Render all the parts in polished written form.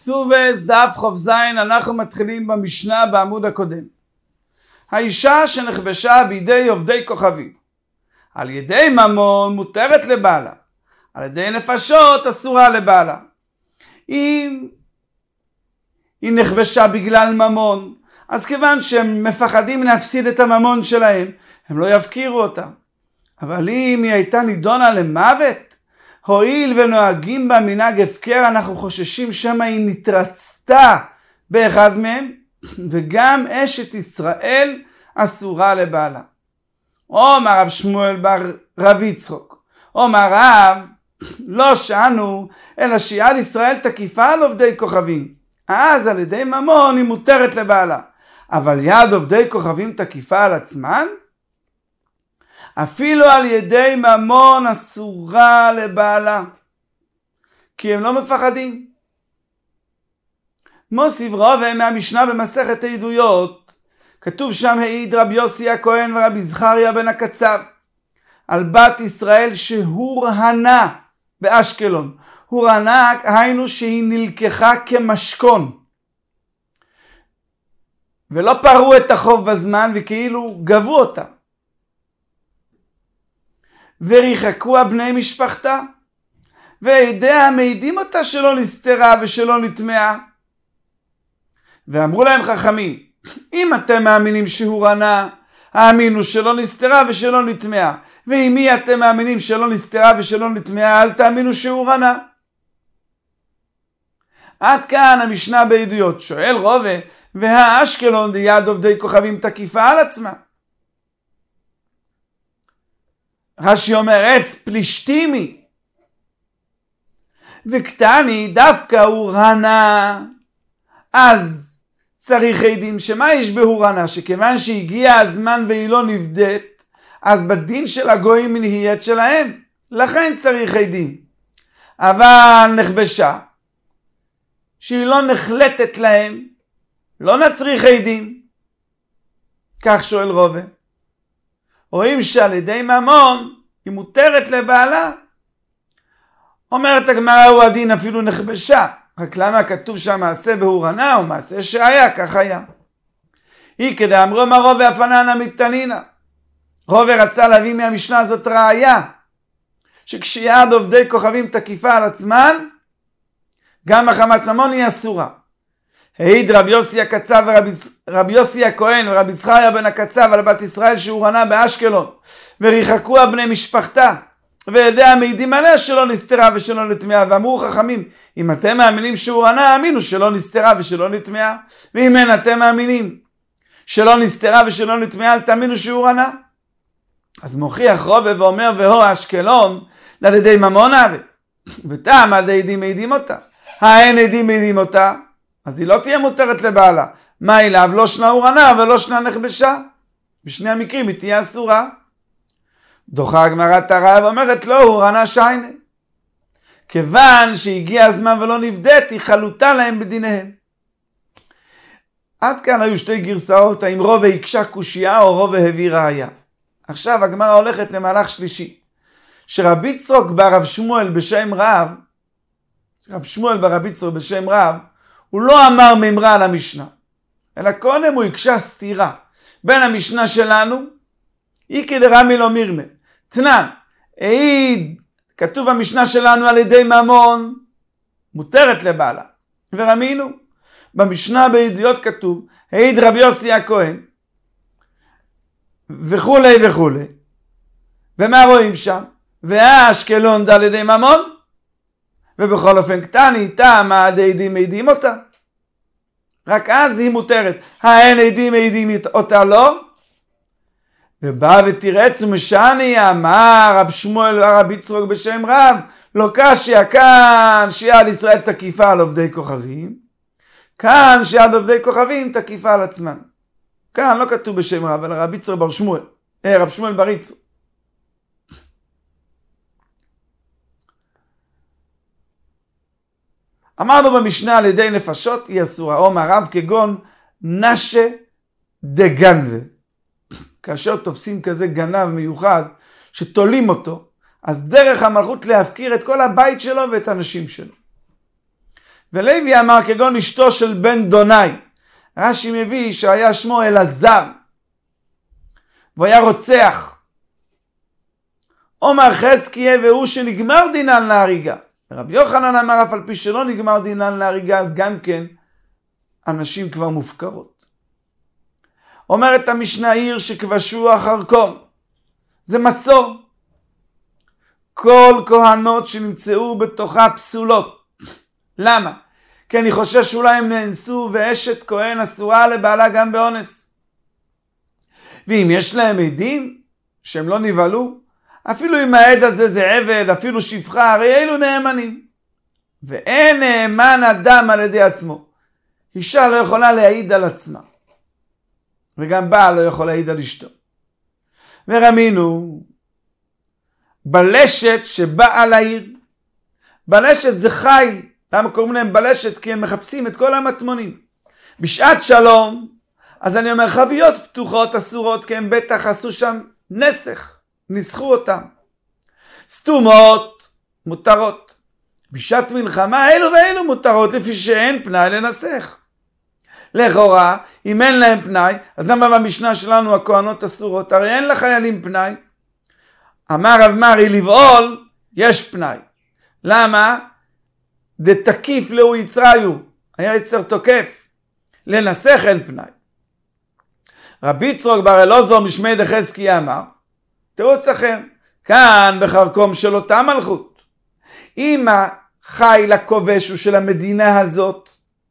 כסובס דף חוב זין, אנחנו מתחילים במשנה בעמוד הקודם. האישה שנכבשה בידי עובדי כוכבים, על ידי ממון מותרת לבעלה, על ידי נפשות אסורה לבעלה. אם היא נכבשה בגלל ממון, אז כיוון שהם מפחדים להפסיד את הממון שלהם, הם לא יפקירו אותה. אבל אם היא הייתה נידונה למוות, הואיל ונוהגים בה מנהג הפקר, אנחנו חוששים שמא היא נתרצתה באחד מהם, וגם אשת ישראל אסורה לבעלה. אומר רב שמואל בר רב יצחוק, אומר רב, לא שענו, אלא שיעל ישראל תקיפה על עובדי כוכבים, אז על ידי ממון היא מותרת לבעלה. אבל יד עובדי כוכבים תקיפה על עצמן? אפילו על ידי ממון אסורה לבעלה, כי הם לא מפחדים. מוסיף רבה מהמשנה במסכת העדויות, כתוב שם העיד רבי יוסי הכהן ורבי זכריה בן הקצב על בת ישראל שהורהנה באשקלון. הורהנה היינו שהיא נלקחה כמשכון, ולא פרעו את החוב בזמן וכאילו גבו אותה, וריחקו בני משפחתה, וידיה מעידים אותה שלא נסתרה ושלא נטמעה. ואמרו להם חכמים, אם אתם מאמינים שהורהנה, האמינו שלא נסתרה ושלא נטמעה, ואם מי אתם מאמינים שלא נסתרה ושלא נטמעה, אל תאמינו שהורהנה. עד כאן המשנה בעדויות. שואל רובה, והאשקלון ליד עובדי כוכבים תקיפה על עצמה. רש"י אומר עץ פלישתימי, וקטני דווקא הורהנה, אז צריך עדים. שמה יש בהורהנה? שכיוון שהגיע הזמן והיא לא נבדית, אז בדין של הגויים נהיית שלהם, לכן צריך עדים. אבל נכבשה שהיא לא נחלטת להם, לא נצריך עדים. כך שואל רובה, רואים שעל ידי ממון היא מותרת לבעלה. אומרת הגמרא, הוא הדין אפילו נכבשה, רק למה כתוב שם מעשה בהורהנה ומעשה שהיה? כך היה. היא כדאמרו מה רובה אפננה מתנינה. רובה רצה להביא מהמשנה הזאת ראיה שכשיד עובדי כוכבים תקיפה על עצמן, גם מחמת ממון היא אסורה. העיד רבי יוסי הקצב ורבי יוסי הכהן ורבי זכריה בן הקצב על בת ישראל שהורהנה באשקלון, וריחקו בני משפחתה, וידיה מעידים עליה שלא נסתרה ושלא נטמעה. ואמרו חכמים, אם אתם מאמינים שהורהנה, האמינו שלא נסתרה ושלא נטמעה, ואם אין אתם מאמינים שלא נסתרה ושלא נטמעה, אל תאמינו שהורהנה. אז מוכיח רובה ואומר, והו אשקלון על ידי ממון הווה, וטעם על ידי עדים מעידים אותה. האין עדים מעידים אותה, אז היא לא תהיה מותרת לבעלה. מה אליו? לא שנה הורהנה ולא שנה נכבשה. בשני המקרים היא תהיה אסורה. דוחה הגמרא את הרב ואומרת לא, הורהנה שיינה. כיוון שהגיע הזמן ולא נבדית, היא חלוטה להם בדיניהם. עד כאן היו שתי גרסאות, האם רובה הקשה קושייה או רובה הביא ראיה. עכשיו הגמרא הולכת למהלך שלישי, שרבי יצחוק ברב שמואל בשם רב, רב שמואל ברב יצחוק בשם רב, הוא לא אמר ממרה על המשנה, אלא קודם הוא הקשה סתירה בין המשנה שלנו, היא כדרמי לא מירמה. תנן, העיד, כתוב המשנה שלנו על ידי ממון, מותרת לבעלה. ורמינו, במשנה בעדויות כתוב, העיד רבי יוסי הכהן, וכולי וכולי. ומה רואים שם? והאשקלון על ידי ממון, ובכל אופן קטני, טעם העדים מעידים אותה. רק אז היא מותרת. האין עדים מעידים אותה לא? ובא ותירץ ומשני, אמר רב שמואל ורב יצחוק בשם רב, לא קשיא, כאן שיעל ישראל תקיפה על עובדי כוכבים, כאן שיעל עובדי כוכבים תקיפה על עצמן. כאן לא כתוב בשם רב, אלא רב יצחוק בר שמואל, רב שמואל בר יצחוק. אמרנו במשנה על ידי נפשות היא אסורה. אומר רב כגון נשה דגנבה. כאשר תופסים כזה גנב מיוחד שתולים אותו, אז דרך המלכות להפקיר את כל הבית שלו ואת הנשים שלו. ולוי אמר כגון אשתו של בן דוני. רש"י מביא שהיה שמו אלעזר, והוא היה רוצח. אומר חזקיה והוא שנגמר דינן להריגה. רבי יוחנן אמר אף על פי שלא נגמר דינן להריגה, גם כן אנשים כבר מופקרות. אומרת המשנה, עיר שכבשו אחר קום, זה מצור. כל כהנות שנמצאו בתוכה פסולות. למה? כי אני חושש שאולי הם נאנסו, ואשת כהן אסורה לבעלה גם באונס. ואם יש להם עדים שהם לא נבהלו, אפילו אם העד הזה זה עבד, אפילו שפחה, הרי אלו נאמנים. ואין נאמן אדם על ידי עצמו. אישה לא יכולה להעיד על עצמה. וגם בעל לא יכול להעיד על אשתו. ורמינו, בלשת שבאה לעיר. בלשת זה חיל. למה קוראים להם בלשת? כי הם מחפשים את כל המטמונים. בשעת שלום, אז אני אומר חביות פתוחות אסורות, כי הם בטח עשו שם נסך. ניסחו אותם. סתומות מותרות. בשעת מלחמה אלו ואלו מותרות, לפי שאין פנאי לנסח. לכאורה, אם אין להם פנאי, אז למה במשנה שלנו הכהנות אסורות? הרי אין לחיילים פנאי. אמר רב מרי, לבעול יש פנאי. למה? דתקיף לו יצריו, היה יצר תוקף. לנסח אין פנאי. רבי יצחק בר אלעזר משמי דחזקיה אמר, תירוץ אחר, כאן בחרקום של אותה מלכות. אם החיל הכובש הוא של המדינה הזאת,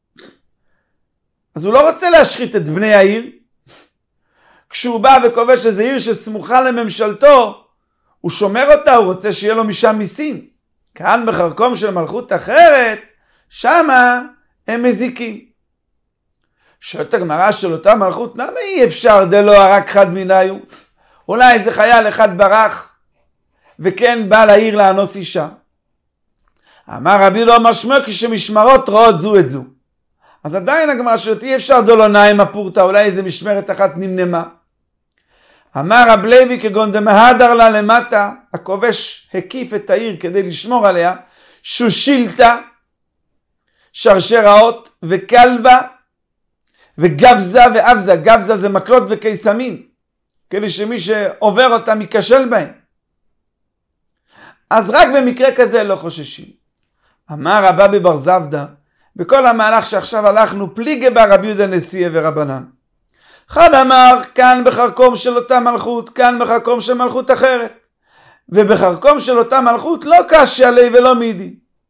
אז הוא לא רוצה להשחית את בני העיר. כשהוא בא וכובש איזו עיר שסמוכה לממשלתו, הוא שומר אותה, הוא רוצה שיהיה לו משם מיסים. כאן בחרקום של מלכות אחרת, שמה הם מזיקים. שואלת הגמרא של אותה מלכות, למה אי אפשר דלא הרג חד מיניו? אולי איזה חייל אחד ברח, וכן בא לעיר לאנוס אישה. אמר רבי לא משמע כשמשמרות רואות זו את זו. אז עדיין הגמרא שואלת, אי אפשר דלא נעים הפורתא, אולי איזה משמרת אחת נמנמה. אמר רב לוי כגון דמהדר לה למטה, הכובש הקיף את העיר כדי לשמור עליה, שושילתא, שרשראות וכלבה, וגבזה ואבזה. גבזה זה מקלות וקיסמים, כדי שמי שעובר אותם ייכשל בהם. אז רק במקרה כזה לא חוששים. אמר רבא בבר זבדא, בכל המהלך שעכשיו הלכנו, פליגי בה רבי יהודה נשיאי ורבנן. אחד אמר, כאן בחרקום של אותה מלכות, כאן בחרקום של מלכות אחרת. ובחרקום של אותה מלכות לא קשיא ליה ולא מידי.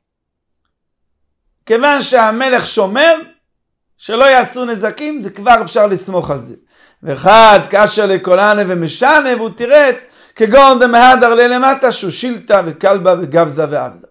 כיוון שהמלך שומר, שלא יעשו נזקים, זה כבר אפשר לסמוך על זה. ואחד קשיא ליה קולנה ומשנה, והוא תירץ, כגון דמהדר ליה למטה, שושילתא וכלבה וגבזה ואבזה.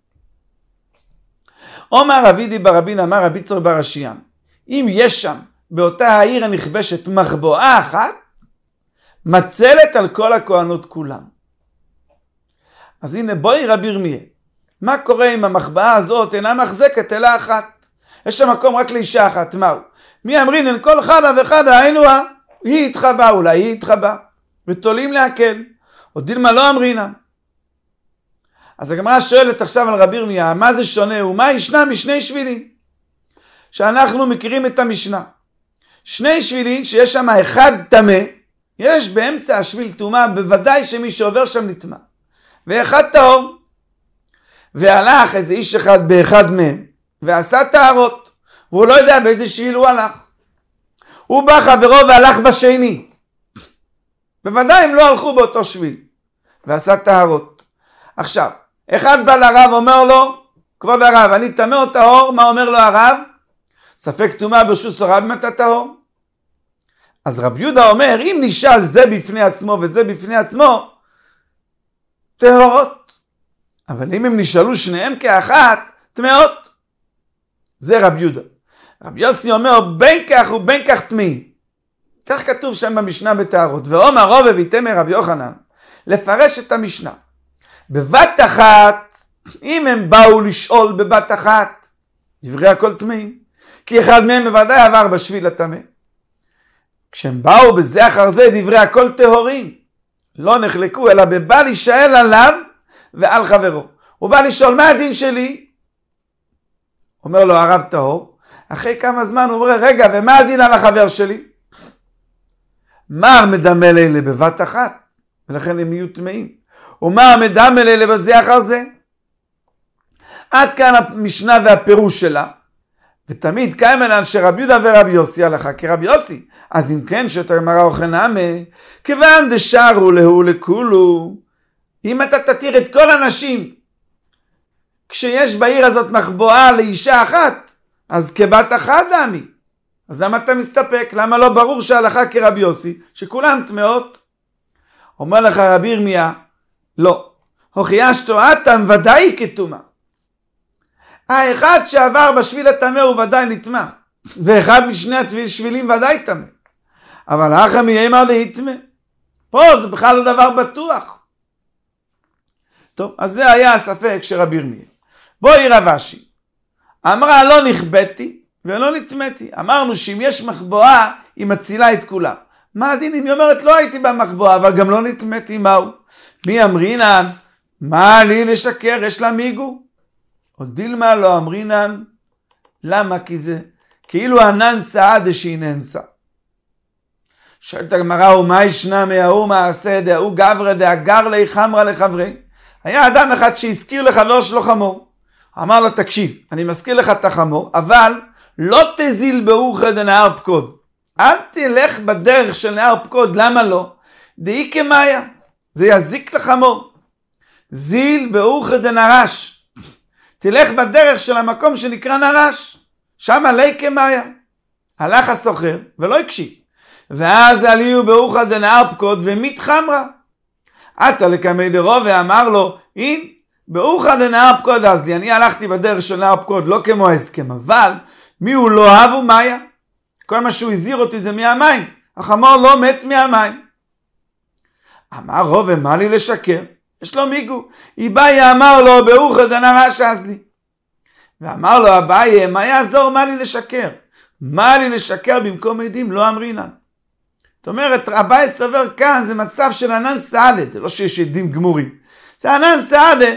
אומר רבידי ברבין, אמר רבי יצחק בר אשיין, אם יש שם באותה העיר הנכבשת מחבואה אחת, מצלת על כל הכהנות כולם. אז הנה בואי רבי ירמיה, מה קורה אם המחבאה הזאת אינה מחזקת אלא אחת? יש שם מקום רק לאישה אחת, מהו? מי אמרינן כל חדה וחדה היינו היא התחבא, אולי היא התחבא, ותולים להקל, או דילמה לא אמרינם. אז הגמרא שואלת עכשיו על רבי ירמיה, מה זה שונה ומה ישנה משני שבילים? שאנחנו מכירים את המשנה. שני שבילים שיש שם אחד טמא, יש באמצע השביל טומאה, בוודאי שמי שעובר שם נטמא. ואחד טהור. והלך איזה איש אחד באחד מהם, ועשה טהרות, והוא לא יודע באיזה שביל הוא הלך. הוא בא חברו והלך בשני. בוודאי הם לא הלכו באותו שביל, ועשה טהרות. עכשיו, אחד בא לרב, אומר לו, כבוד הרב, אני טמא או טהור? מה אומר לו הרב? ספק טומאה ברשות הרב אם אתה טהור. אז רב יהודה אומר, אם נשאל זה בפני עצמו וזה בפני עצמו, טהורות. אבל אם הם נשאלו שניהם כאחת, טמאות. זה רב יהודה. רב יוסי אומר, בין כך ובין כך טמאים. כך כתוב שם במשנה בטהרות. ואומר רובע ויתמר רבי יוחנן, לפרש את המשנה. בבת אחת, אם הם באו לשאול בבת אחת, דברי הכל טמאים. כי אחד מהם בוודאי עבר בשביל הטמא. כשהם באו בזה אחר זה, דברי הכל טהורים. לא נחלקו, אלא בא להישאל עליו ועל חברו. הוא בא לשאול, מה הדין שלי? אומר לו הרב טהור, אחרי כמה זמן הוא אומר, רגע, ומה הדין על החבר שלי? מר מדמה לילה בבת אחת, ולכן הם יהיו טמאים. ומר מדמה לילה בזה אחר זה. עד כאן המשנה והפירוש שלה, ותמיד קיים אלן שרבי יהודה ורבי יוסי הלכה כרבי יוסי. אז אם כן, שאתה גמרא אוכנמה, כיוון דשארו להו לכולו, אם אתה תתיר את כל הנשים, כשיש בעיר הזאת מחבואה לאישה אחת, אז כבת אחת דמי. אז למה אתה מסתפק? למה לא ברור שההלכה כרבי יוסי, שכולם טמאות? אומר לך רבי ירמיה, לא. הוכיאשתו אתם ודאי כתומה. האחד שעבר בשביל הטמא הוא ודאי נטמא, ואחד משני השבילים ודאי טמא. אבל אחר מי אמר להתמא? פה זה בכלל לא דבר בטוח. טוב, אז זה היה הספק של רבי ירמיה. בואי רב אשי. אמרה לא נכבדתי ולא נטמאתי. אמרנו שאם יש מחבואה היא מצילה את כולם. מה הדין אם היא אומרת לא הייתי במחבואה אבל גם לא נטמאתי? מהו? מי אמרינן? מה לי לשקר? יש לה מיגו? או דילמה לא אמרינן? למה? כי זה כאילו ענן סעדה שהיא נאנסה. שואלת הגמרא, ומה ישנה מההוא מעשה דהוא גברא דאגר לי חמרה לחברי? היה אדם אחד שהזכיר לחבר שלו חמור. אמר לו, תקשיב, אני מזכיר לך את החמור, אבל לא תזיל ברוחא דנהר פקוד. אל תלך בדרך של נהר פקוד, למה לא? דאי כמאיה, זה יזיק לחמור. זיל ברוחא דנרש. תלך בדרך של המקום שנקרא נרש. שם עלי כמאיה. הלך הסוחר ולא הקשיב. ואז עליו ברוחא דנהר פקוד ומתחמרה. עתה לקמי דרו ואמר לו, הנה, ברוחא דנהר פקוד אז לי, אני הלכתי בדרך של נהר פקוד, לא כמו ההסכם, אבל מי הוא לא אהב הוא מאיה. כל מה שהוא הזהיר אותי זה מהמים. החמור לא מת מהמים. אמר רו ומה לי לשקר? יש לו מיגו. אביי אמר לו ברוחא דנרש אז לי. ואמר לו אביי, מה יעזור מה לי לשקר? מה לי לשקר במקום עדים? לא אמרינן. זאת אומרת, אביי סבר כאן זה מצב של ענן סעדה, זה לא שיש עדים גמורים. זה ענן סעדה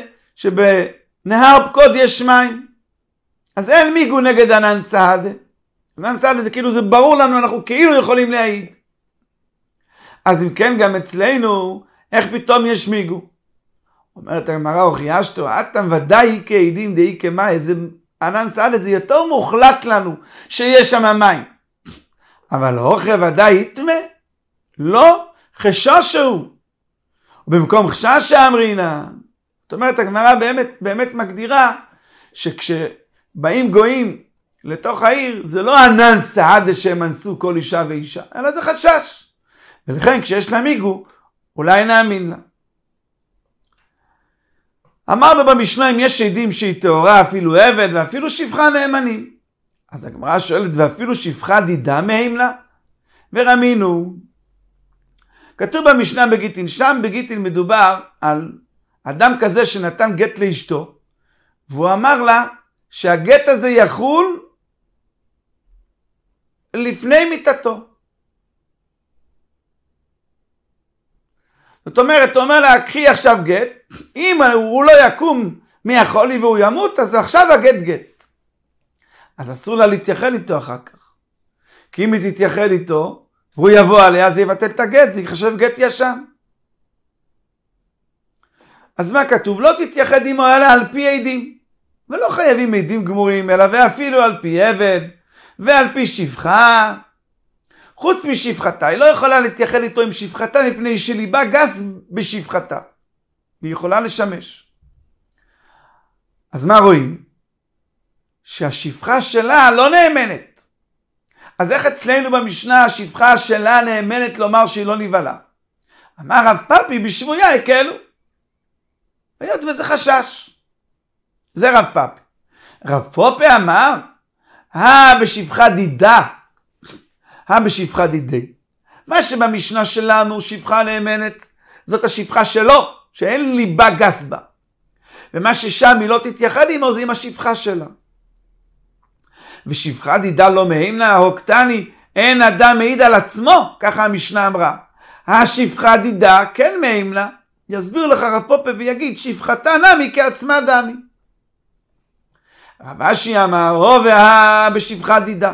שבנהר פקוד יש מים. אז אין מיגו נגד ענן סעדה. ענן סעדה זה כאילו, זה ברור לנו, אנחנו כאילו יכולים להעיד. אז אם כן, גם אצלנו, איך פתאום יש מיגו? אומרת הגמרא, הוכיאשתו, אתם ודאי כעדים דאי כמאי, איזה ענן סעדה, זה יותר מוחלט לנו שיש שם מים. אבל הוכי ודאי יטמא? לא, חשש הוא. ובמקום חשש אמרינה. זאת אומרת, הגמרא באמת מגדירה שכשבאים גויים לתוך העיר, זה לא ענן סעדה שהם אנסו כל אישה ואישה, אלא זה חשש. ולכן כשיש לה מיגו, אולי נאמין לה. אמרנו במשנה, אם יש עדים שהיא טהורה, אפילו עבד ואפילו שפחה נאמנים. אז הגמרא שואלת, ואפילו שפחה דידה מהם לה? ורמינו. כתוב במשנה בגיטין, שם בגיטין מדובר על אדם כזה שנתן גט לאשתו, והוא אמר לה שהגט הזה יחול לפני מיתתו. זאת אומרת, הוא אומר לה, קחי עכשיו גט, אם הוא לא יקום מהחולי והוא ימות, אז עכשיו הגט גט. אז אסור לה להתייחד איתו אחר כך. כי אם היא תתייחד איתו, והוא יבוא עליה, זה יבטל את הגט, זה יחשב גט ישן. אז מה כתוב? לא תתייחד עמו אלא על פי עדים. ולא חייבים עדים גמורים, אלא ואפילו על פי עבד, ועל פי שפחה. חוץ משפחתה, היא לא יכולה להתייחד איתו עם שפחתה, מפני שליבה גס בשפחתה. והיא יכולה לשמש. אז מה רואים? שהשפחה שלה לא נאמנת. אז איך אצלנו במשנה השפחה שלה נאמנת לומר שהיא לא נבלה? אמר רב פאפי בשבויה הקלו. היות וזה חשש. זה רב פאפי. רב פאפי אמר, בשפחה דידה. בשפחה דידי. מה שבמשנה שלנו שפחה נאמנת, זאת השפחה שלו, שאין ליבה גס בה. ומה ששם היא לא תתייחד עמו, זה עם השפחה שלה. ושפחה דידה לא מהימנה, הוקטני, אין אדם מעיד על עצמו, ככה המשנה אמרה. השפחה דידה כן מהימנה, יסביר לך רב פאפי ויגיד, שפחתה נמי כעצמה דמי. רב אשי אמר, רובה בשפחה דידה.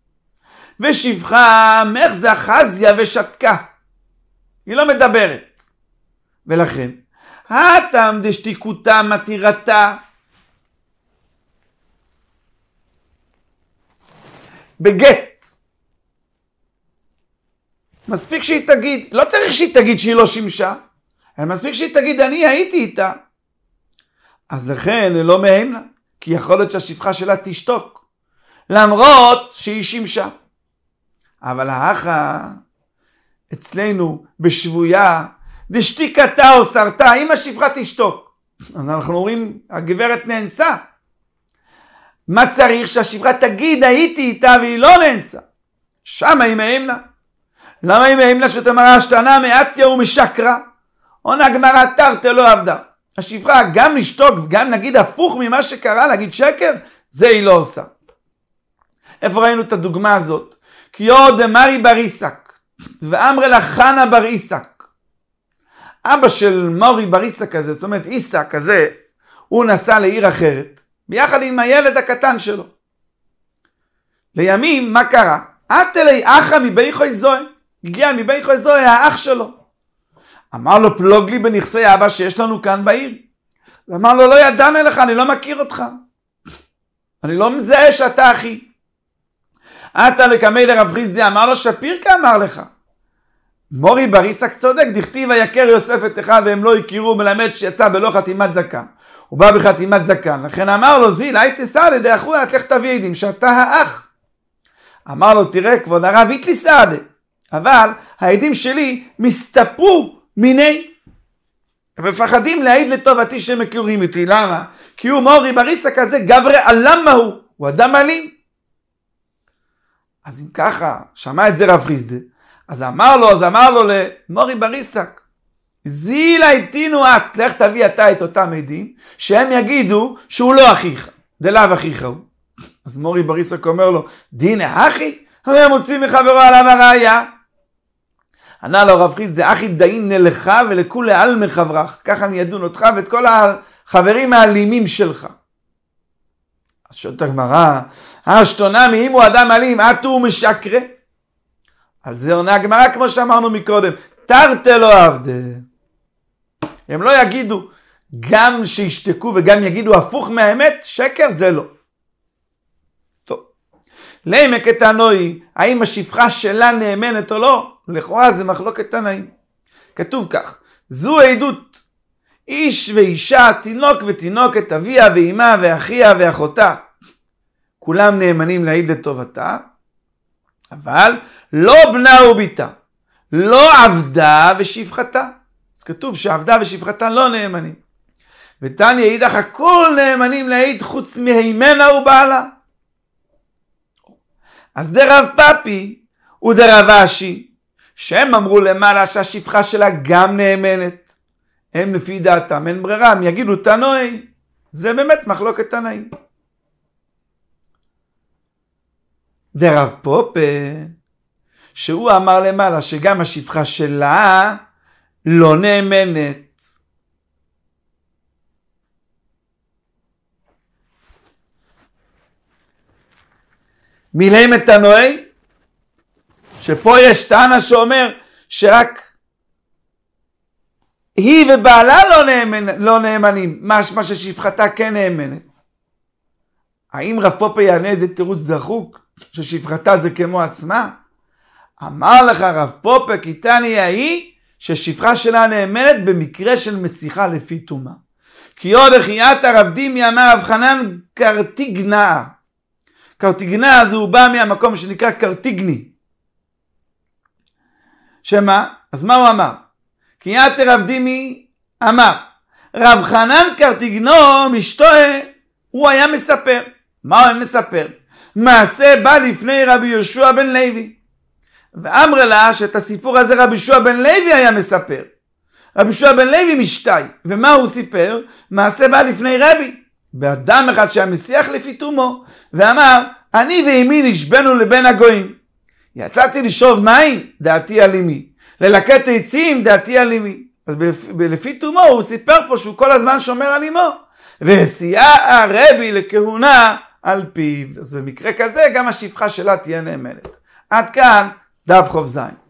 ושפחה מחזה חזיה ושתקה. היא לא מדברת. ולכן, הטעם דשתיקותה מתירתה. בגט. מספיק שהיא תגיד, לא צריך שהיא תגיד שהיא לא שימשה, אלא מספיק שהיא תגיד אני הייתי איתה. אז לכן לא מהם לה, כי יכול להיות שהשפחה שלה תשתוק, למרות שהיא שימשה. אבל האחה אצלנו בשבויה, דשתיקתה או סרתה, אם השפחה תשתוק. אז אנחנו אומרים, הגברת נאנסה. מה צריך? שהשפחה תגיד הייתי איתה והיא לא נאנסה. שם היא מהם לה. למה היא מהם לה שתאמר השתנה מעטיה ומשקרה? עונה גמרא תרתי לא עבדה. השפחה גם לשתוק וגם נגיד הפוך ממה שקרה, להגיד שקר, זה היא לא עושה. איפה ראינו את הדוגמה הזאת? כי עוד מרי בר איסק ואמרה לה חנה בר איסק. אבא של מורי בר איסק הזה, זאת אומרת איסק הזה, הוא נסע לעיר אחרת, ביחד עם הילד הקטן שלו. לימים, מה קרה? אתלי אחא מביכוי זוהי. הגיע מביכוי זוהי, האח שלו. אמר לו, פלוג לי בנכסי אבא שיש לנו כאן בעיר. ואמר לו, לא ידענו לך, אני לא מכיר אותך. אני לא מזהה שאתה אחי. אתה לקמי לרב חיסדא, אמר לו, שפירקה אמר לך. מורי בר איסק צודק, דכתיב היקר יוסף את אחיו והם לא הכירו, מלמד שיצא בלא חתימת זקן. הוא בא בחתימת זקן, לכן אמר לו, זיל, היי סעדה דאחויה, תלך תביא עדים, שאתה האח. אמר לו, תראה, כבוד הרב, איתלי סעדה. אבל העדים שלי מסתפרו מיני. הם מפחדים להעיד לטובתי שמכירים אותי. למה? כי הוא מורי בר איסק הזה, גברי עלם מהו. הוא אדם אלים. אז אם ככה, שמע את זה רב חיסדא, אז אמר לו למורי בר איסק, זילה איתינו את, לך תביא אתה את אותם עדים, שהם יגידו שהוא לא אחיך, דלאו אחיך הוא. אז מורי בר איסק אומר לו, דינה אחי? הרי הם מוצאים מחברו עליו הראיה. ענה לו רב חיסדא, אחי דאין לך ולכולי עלמא חברך, ככה אני אדון אותך ואת כל החברים האלימים שלך. אז שואלת הגמרא, השתונמי, אם הוא אדם אלים, אתו הוא משקרה? על זה עונה הגמרא כמו שאמרנו מקודם, תרתי לא עבדה. הם לא יגידו, גם שישתקו וגם יגידו הפוך מהאמת, שקר זה לא. טוב. לעמק תנאי, האם השפחה שלה נאמנת או לא? לכאורה זה מחלוקת תנאים. כתוב כך, זו עדות, איש ואישה, תינוק ותינוקת, אביה ואימה ואחיה ואחותה. כולם נאמנים להעיד לטובתה, אבל לא בנה וביתה, לא עבדה ושפחתה. אז כתוב שעבדה ושפחתה לא נאמנים. ותניא אידך הכל נאמנים להעיד חוץ מהימנה ובעלה. אז דרב פפי ודרב אשי, שהם אמרו למעלה שהשפחה שלה גם נאמנת. הם לפי דעתם, אין ברירה, הם יגידו תנאי. זה באמת מחלוקת תנאים. דרב פופה, שהוא אמר למעלה שגם השפחה שלה לא נאמנת. מילאים את תנאי, שפה יש טענה שאומר שרק היא ובעלה לא נאמנים, משמע ששפחתה כן נאמנת. האם רב פופה יענה איזה תירוץ דחוק, ששפחתה זה כמו עצמה? אמר לך רב פופה, כי תניא היא ששפחה שלה נאמנת במקרה של מסיחה לפי טומאה. כי עוד אחייתה רב דימי אמר רב חנן קרטיגנאה. קרטיגנאה זה הוא בא מהמקום שנקרא קרטיגני. שמה? אז מה הוא אמר? כי יתר רב דימי אמר, רב חנן קרטיגנו משתוה, הוא היה מספר. מה הוא מספר? מעשה בא לפני רבי יהושע בן לוי. ואמר לה שאת הסיפור הזה רבי יהושע בן לוי היה מספר. רבי יהושע בן לוי משתאי. ומה הוא סיפר? מעשה בא לפני רבי. באדם אחד שהיה מסיח לפי תומו. ואמר, אני ואימי נשבנו לבין הגויים. יצאתי לשאוב מים, דעתי על אמי. ללקט עצים, דעתי על אמי. אז לפי תומו הוא סיפר פה שהוא כל הזמן שומר על אמו. והסיעה הרבי לכהונה על פיו. אז במקרה כזה גם השפחה שלה תהיה נאמנת. עד כאן דף חוב זין.